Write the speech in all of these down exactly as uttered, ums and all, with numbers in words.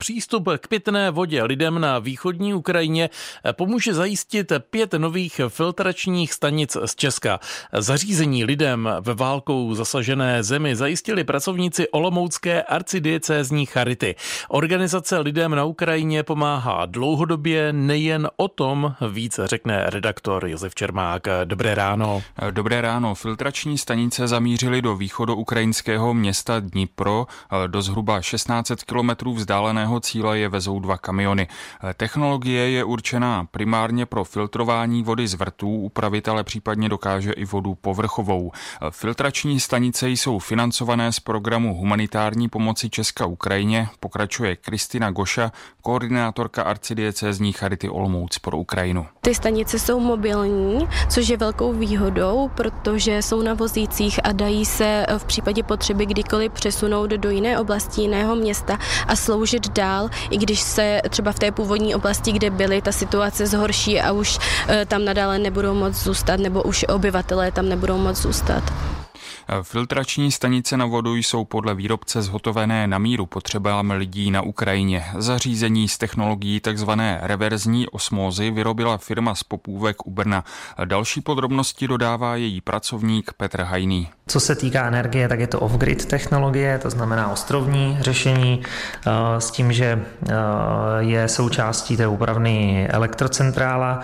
přístup k pitné vodě lidem na východní Ukrajině pomůže zajistit pět nových filtračních stanic z Česka. Zařízení lidem ve válkou zasažené zemi zajistili pracovníci olomoucké arcidiecézní charity. Organizace lidem na Ukrajině pomáhá dlouhodobě, nejen o tom víc řekne redaktor Josef Čermák. Dobré ráno. Dobré ráno. Filtrační stanice zamířily do východoukrajinského města Dnipro. Do zhruba šestnáct set kilometrů vzdáleného cíle je vezou dva kamiony. Technologie je určená primárně pro filtrování vody z vrtů, upravit ale případně dokáže i vodu povrchovou. Filtrační stanice jsou financované z programu humanitární pomoci Česka Ukrajině, pokračuje Kristina Goša, koordinátorka arcidiecézní charity Olomouc pro Ukrajinu. Ty stanice jsou mobilní, což je velkou výhodou, protože jsou na vozících a dají se v případě potřeby kdykoliv přesunout do jiné oblasti, jiného města a sloužit dál, i když se třeba v té původní oblasti, kde byly, ta situace zhorší a už tam nadále nebudou moct zůstat, nebo už obyvatelé tam nebudou moct zůstat. Filtrační stanice na vodu jsou podle výrobce zhotovené na míru potřebám lidí na Ukrajině. Zařízení s technologií tzv. Reverzní osmózy vyrobila firma z Popůvek u Brna. Další podrobnosti dodává její pracovník Petr Hajný. Co se týká energie, tak je to off-grid technologie, to znamená ostrovní řešení s tím, že je součástí té úpravny elektrocentrála.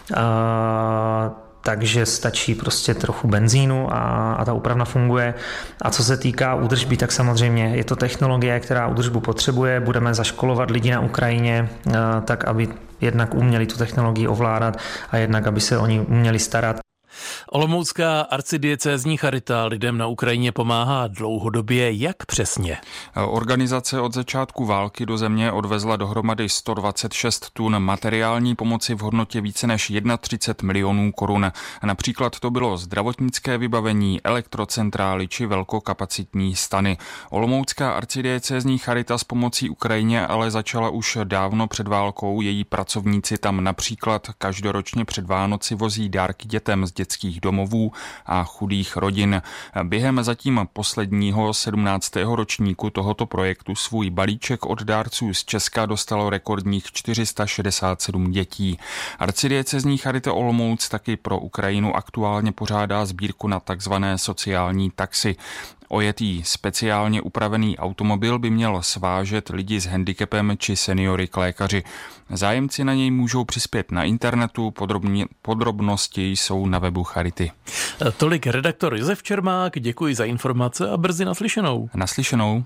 Takže stačí prostě trochu benzínu a, a ta úpravna funguje. A co se týká údržby, tak samozřejmě je to technologie, která údržbu potřebuje. Budeme zaškolovat lidi na Ukrajině tak, aby jednak uměli tu technologii ovládat a jednak, aby se o ní uměli starat. Olomoucká arcidiecézní charita lidem na Ukrajině pomáhá dlouhodobě. Jak přesně? Organizace od začátku války do země odvezla dohromady sto dvacet šest tun materiální pomoci v hodnotě více než třicet jedna milionů korun. Například to bylo zdravotnické vybavení, elektrocentrály či velkokapacitní stany. Olomoucká arcidiecézní charita s pomocí Ukrajině ale začala už dávno před válkou. Její pracovníci tam například každoročně před Vánoci vozí dárky dětem z dětských domovů a chudých rodin. Během zatím posledního sedmnáctého ročníku tohoto projektu svůj balíček od dárců z Česka dostalo rekordních čtyři sta šedesát sedm dětí. Arcidiecézní charita Olomouc taky pro Ukrajinu aktuálně pořádá sbírku na takzvané sociální taxi. Ojetý speciálně upravený automobil by měl svážet lidi s handicapem či seniory k lékaři. Zájemci na něj můžou přispět na internetu, podrobně, podrobnosti jsou na webu charity. Tolik redaktor Josef Čermák, děkuji za informace a brzy naslyšenou. Naslyšenou.